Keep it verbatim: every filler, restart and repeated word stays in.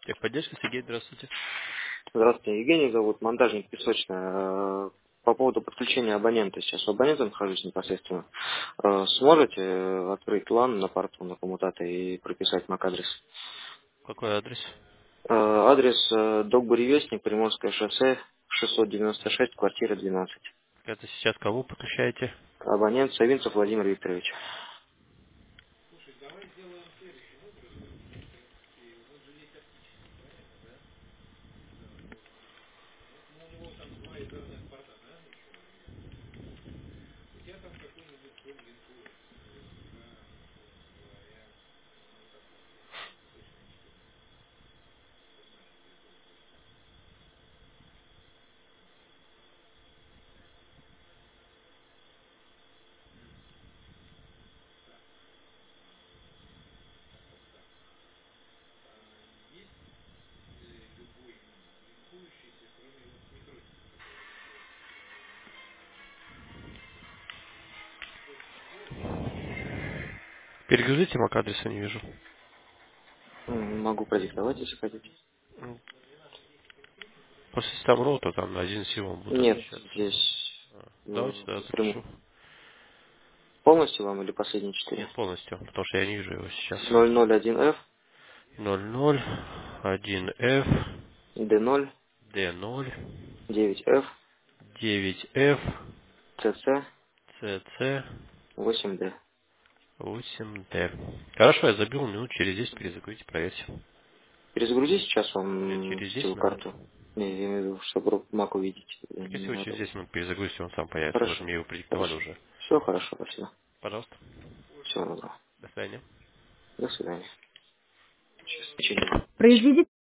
Техподдержка, Сергей, здравствуйте. Здравствуйте, Евгений зовут, монтажник песочная. Э, По поводу подключения абонента, сейчас у абонента нахожусь непосредственно. Э, Сможете э, открыть лан на порту, на коммутаторе и прописать мак-адрес? Какой адрес? Э, Адрес э, Док Буревестник, Приморское шоссе, шестьсот девяносто шесть, квартира двенадцать. Это сейчас кого подключаете? Абонент Савинцев Владимир Викторович. Перегрузите мак адреса, не вижу. М, Могу продиктовать, если хотите. М, После Ставрота там на один символ будет Нет, отмечаться. здесь А, э, Давайте тогда прям- запишу. полностью вам или последние четыре? Нет, полностью, потому что я не вижу его сейчас. ноль ноль один эф, ноль ноль один эф д ноль, д ноль девять эф, девять эф цц, цц восемь д. восемь д. Хорошо, я забил, минут через десять перезагрузите, проверьте. Перезагрузи сейчас Или вам через десять сетевую минут. карту. Не, я имею в виду, чтобы Mac увидеть. Я Так не если вы через надо. десять минут перезагрузите, он сам появится. Вы же Хорошо. мне его продиктовали Хорошо. уже. Все хорошо, спасибо. Пожалуйста. Всего доброго. До свидания. До свидания. Сейчас. Произведите